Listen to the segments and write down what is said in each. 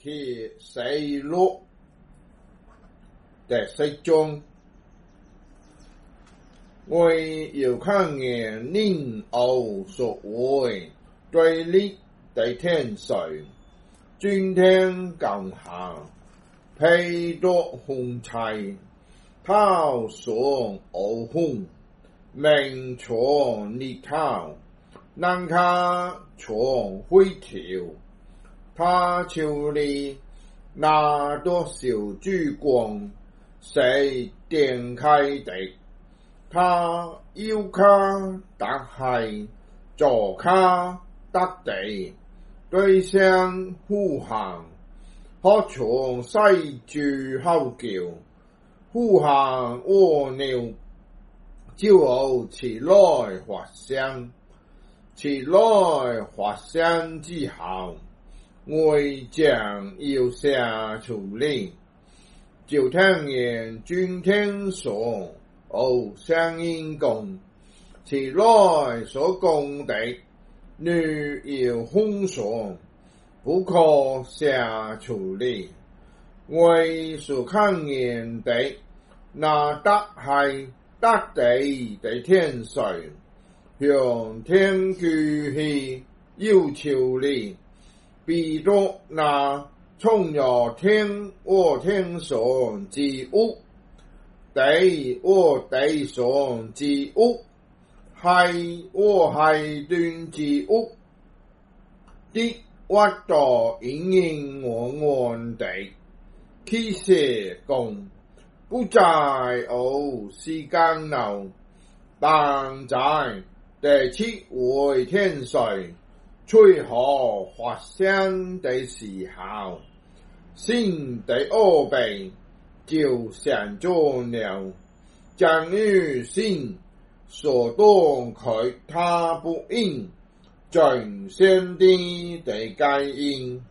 第4錄第4章，為要看見恁後所為對立的天水，今天降下，披着紅彩，他所惡風，明傳你頭，難卡傳灰條。他手裏拿着小燭光，是點開的。他右腳踏喺左腳踏地，對向呼喊，好從西住吼叫，呼喊蝸牛，就起來發聲，起來發聲之後，我將要下處理，就聽見今天所聲音講，起來所講的，你要封鎖，不可下處理。我所看見的，那踏喺踏地的天水，向天舉起要處理。比作那衝入天和天上之屋，地和地上之屋，海和海端之屋，的挖到隱隱暗暗地，其實講不在時間內，但在第7位天水。最後發生的時候，新的奧秘就上咗了。將於新所當佢他不應盡先啲的該應，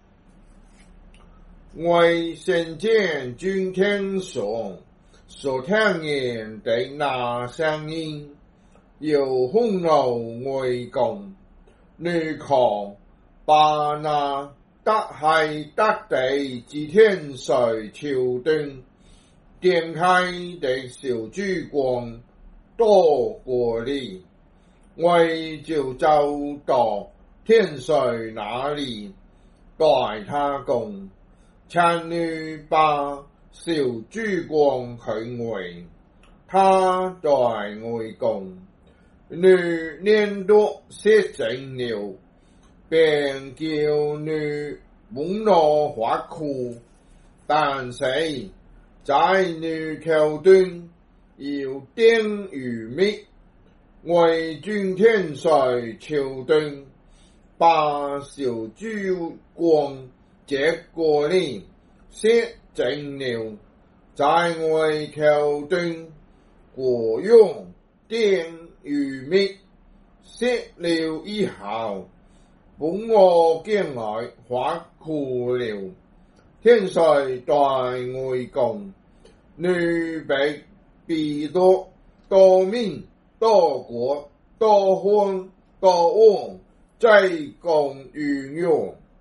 為先見今天所聽見的那聲音，有風浪外講。你看，把那踏喺踏地之天水橋端，點開的小燭光多過你，我就走到天水那裡，對他講，請你把小燭光給我。他對我講，你念到寫成了，便叫你滿腦發苦，但是在你口端要點如滅，為君天水橋端，把小燭光接過你，寫成了，在我口端過用點如滅，熄了以後，本我見來發苦了。天水對我講，你必多民多國多方多王，濟公御用。